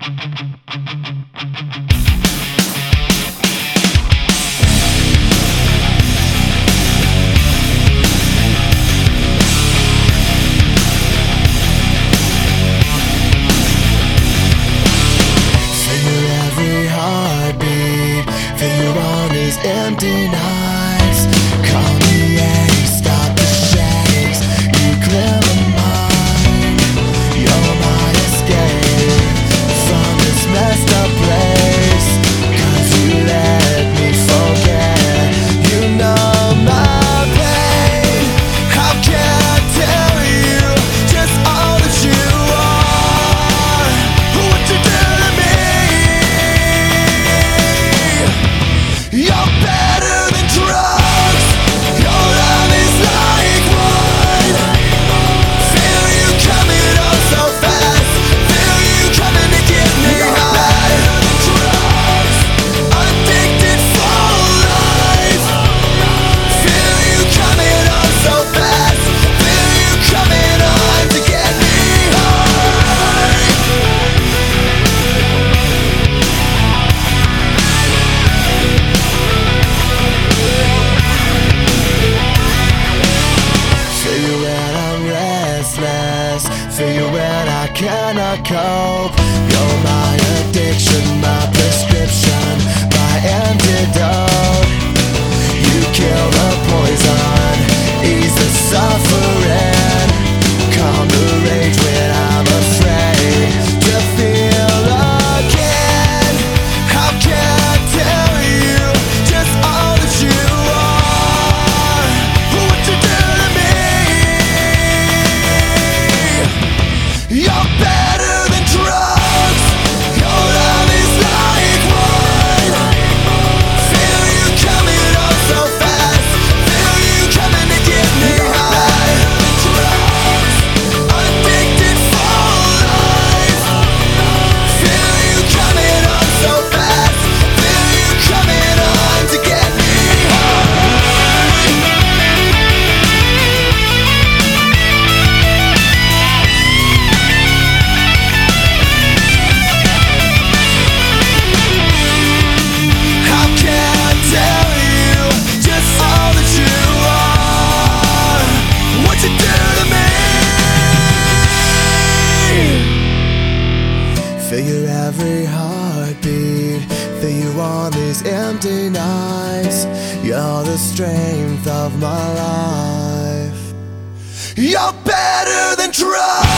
Empty nights, call me and you stop the shakes. You clear my mind, you're my escape from this messed up place. 'Cause you let me forget, you know my pain. How can I tell you just all that you are? What you do to me? You're better than drugs. Your love is like wine. Feel you coming on so fast. Feel you coming to get me high. Drugs, addicted for life. Feel you coming on so fast. Feel you coming on to get me high. Feel you when I'm restless. Feel you when I cannot cope. You're my addiction, my prescription, my antidote. You kill the poison, ease the suffering, calm the rage when I'm afraid to feel again. How can I tell you just all that you are? What you do to me? You're better than drugs. Your love is like wine. Feel you coming on so fast. Feel you coming to get me high. Drugs, addicted for life. Feel you coming on so fast. Feel you coming on to get me How can I tell you just all that you are? What you do to me? Feel your every heartbeat. Feel you on these empty nights. You're the strength of my life. You're better than drugs.